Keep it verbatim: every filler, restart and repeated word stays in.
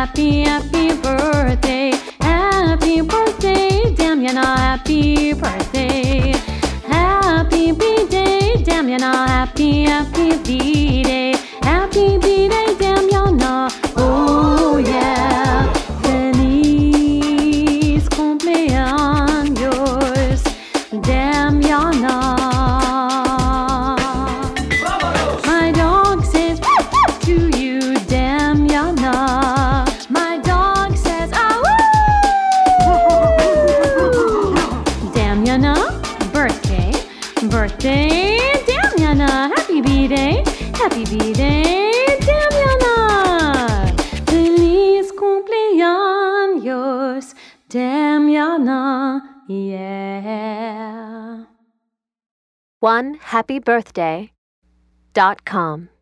happy, happy birthday. Happy birthday, Damiana, happy birthday. Happy B-Day, Damiana, happy, happy B-Day. Happy B-Day, Damiana, oh yeah. Feliz cumpleaños, Damiana. My dog says to you, Damiana. My dog says, ah woo! Damiana, birthday, birthday, Damiana. Happy B-Day, happy B-Day, Damiana. Feliz cumpleaños, Damiana, yeah. one happy birthday dot com